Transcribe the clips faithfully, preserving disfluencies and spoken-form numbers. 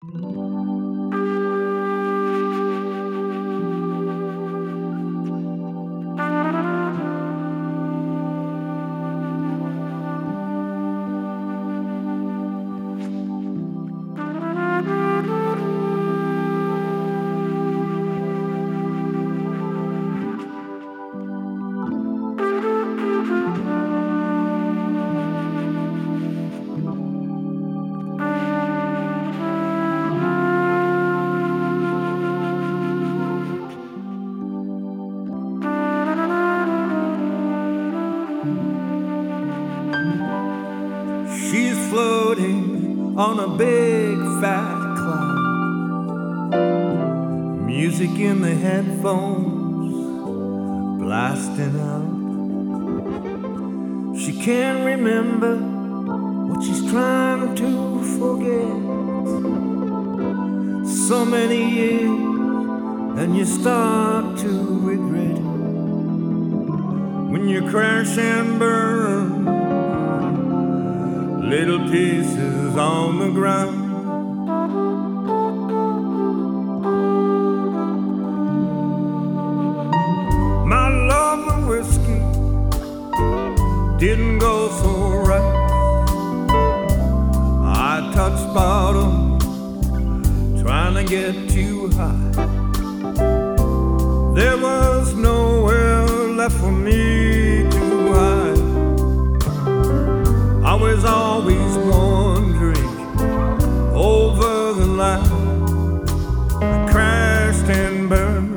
She's floating on a big fat cloud, music in the headphones blasting out. She can't remember what she's trying to forget. So many years and you start to regret it when you crash and burn, little pieces on the ground. My love of whiskey didn't go so right. I touched bottom, trying to get too high. There was nowhere left for me to hide. I was always one drink over the line. I crashed and burned,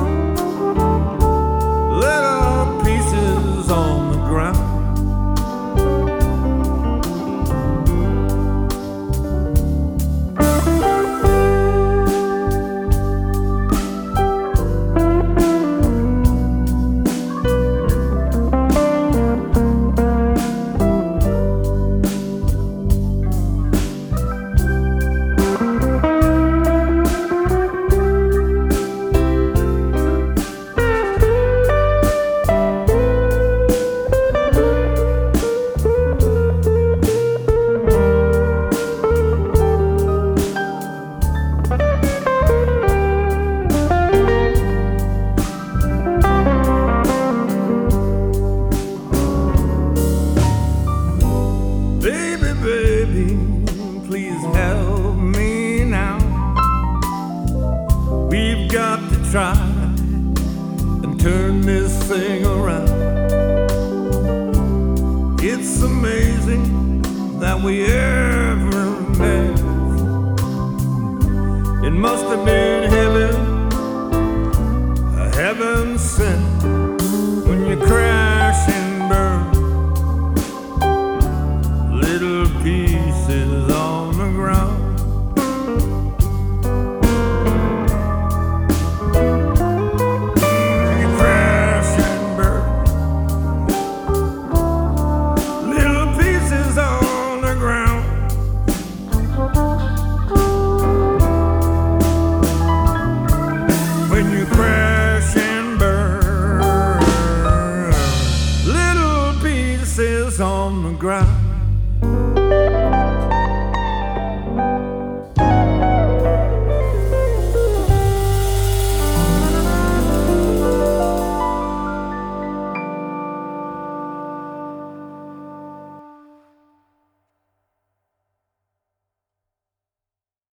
little pieces on the ground. Baby, baby, please help me now. We've got to try and turn this thing around. It's amazing that we ever met. It must have been heaven, a heaven sent.